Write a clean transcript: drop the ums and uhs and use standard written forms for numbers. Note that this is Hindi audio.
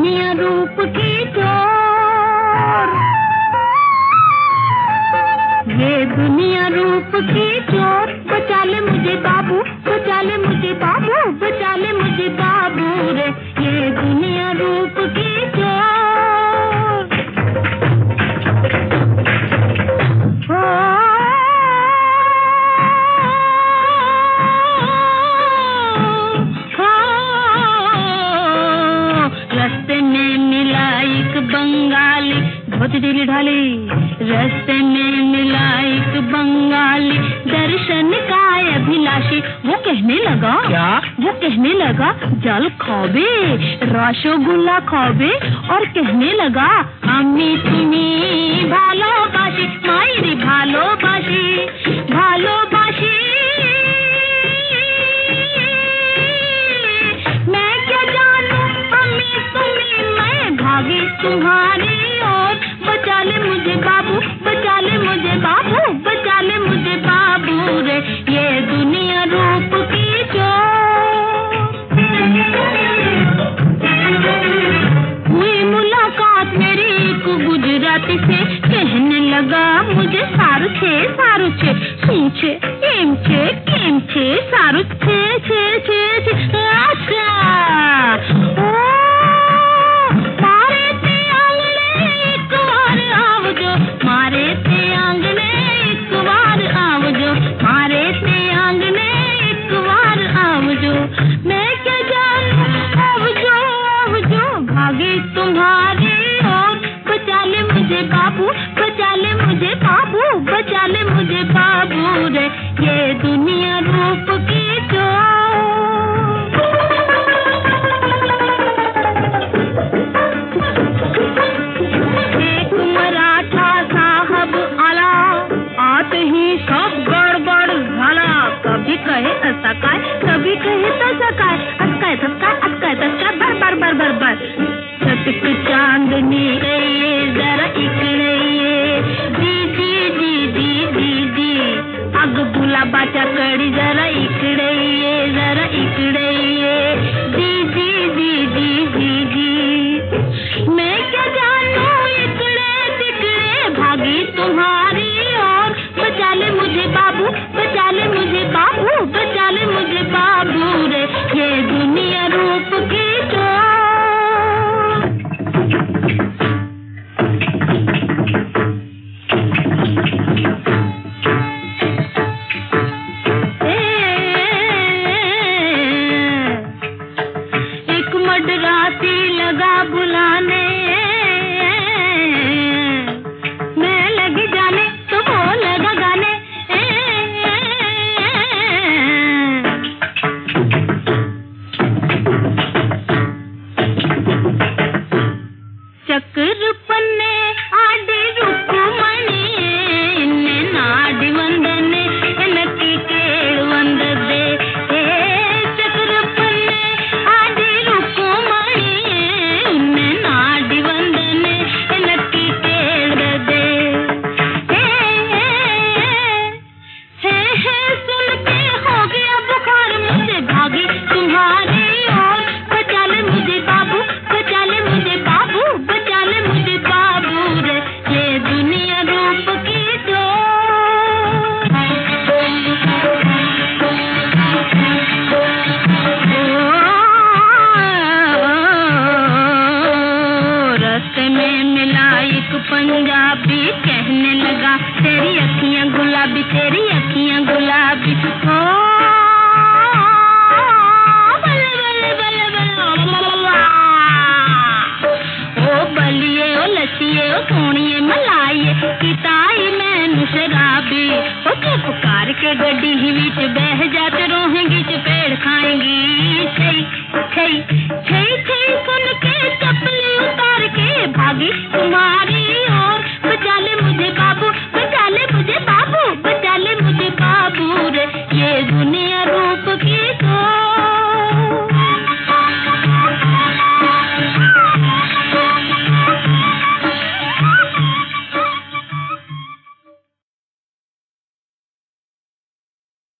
दुनिया रूप की चोर, ये दुनिया रूप की चोर। बचा ले मुझे बाबू, बचा ले मुझे बाबू, बचा ले मुझे बाबू रे, ये दुनिया रूप की चोर। रास्ते में मिला एक बंगाली, धोती ढीली ढाली। रास्ते में मिला एक बंगाली, दर्शन का अभिलाषी। वो कहने लगा क्या? वो कहने लगा जल खाओगे, रसगुल्ला खाओगे, और कहने लगा अम्मी तुमी भालोबाशी, मायरी भालोबाशी, भालोबाशी। मैं क्या जानू अम्मी तुमी, मैं भागी तुम्हारी ओर। बचा ले मुझे बाबू, बचा ले मुझे बाबू, बचा ले मुझे बाबू रे, ये दुनिया रूप की चोर। हुई मुलाकात मेरी एक गुजराती से, कहने लगा मुझे सारू छे શું છે એમ છે કેમ છે સારું છે છે છે છે अच्छा ओ मारे ते आंगणे एक बार आवजो, मारे ते आंगणे एक बार आवजो, मारे ते आंगणे एक बार आवजो। मैं क्या जानू आवजो आवजो, भागी तुम्हारी ओर। बचा ले मुझे बाबू, बचा ले मुझे बाबू, बचा ले मुझे बाबू रे, ये दुनिया रूप की एक मराठा साहब आला, आते ही सब गड़बड़ झाला। कभी कहे ऐसा काय, कभी कहे तसा काय, असकाय तसकाय, असकाय तसकाय, बर बर बर बर बर। छटक चांदनी गई जरा इकडे ये, जी जी जी जी जी जी। अग गुलाबाच्या कडी जरा इकडे ये, जरा इकडे ये, जी जी जी जी जी जी। मैं क्या जानू इकडे तिकडे, भागी तुम्हारी ओर। बचा ले मुझे बाबू, बचा ले मुझे बाबू, बचा ले मुझे बाबू रे, ये दुनिया रूप की चोर। एक मडरासी लगा बुलाने, मैं लगी जाने तो वो लगा गाने। चक्र पन्ने आडे रुक्मणी, इन्ने नाडी वंदने नक्की केळ वंददे। चक्र पन्ने आडे रुक्मणी, इन्ने नाडी वंदने नक्की केळ दे। सुन के हो गया बुखार मुझे, भागी तुम्हारी ओर। बचा ले मुझे बाबू, बचा ले मुझे बाबू, बचा ले मुझे बाबू रे, ये दुनिया रूप की रास्ते में मिला एक पंजाबी, कहने लगा तेरी अखियां गुलाबी, तेरी अखियां गुलाबी। ओ बल्ले बल्ले बल्ले बल्ले, ओ बलिए ओ लसिए ओ सोनिए मलाइए, किताई मैनू शराबी। ओ चुप कर के गड्डी ही विच बह जा, ते रोहेंगी चपेड़ खाएंगी। छई छई छई